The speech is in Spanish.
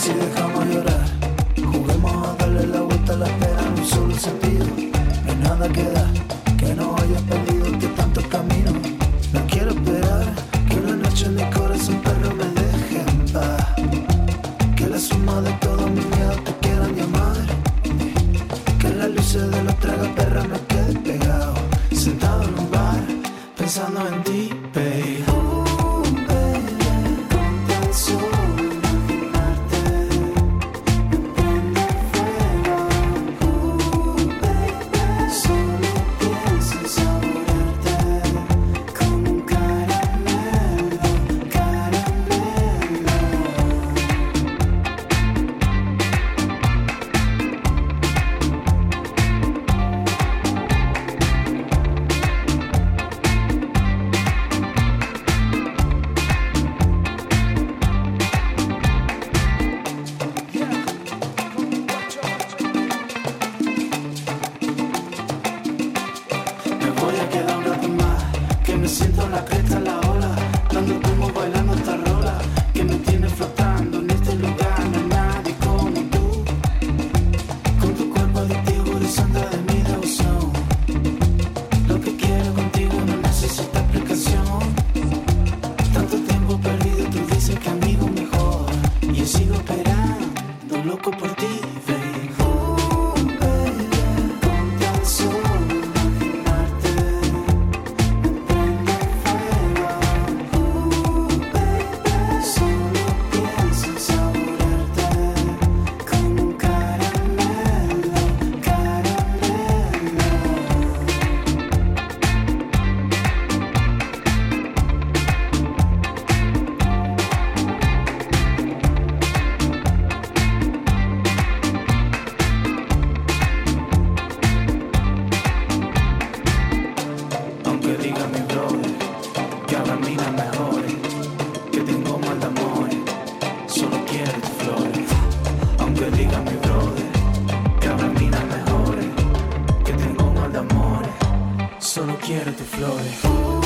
si dejamos llorar? Juguemos a darle la vuelta a la espera en un solo sentido. No hay nada que dar, que no hayas perdido que tanto camino. No quiero esperar que una noche en mi corazón perro me deje en paz. Que la suma de todos mis miedos te quieran llamar. Que en las luces de los tragaperras me quede pegado, sentado en un bar, pensando en ti, babe. Solo quiero tus flores.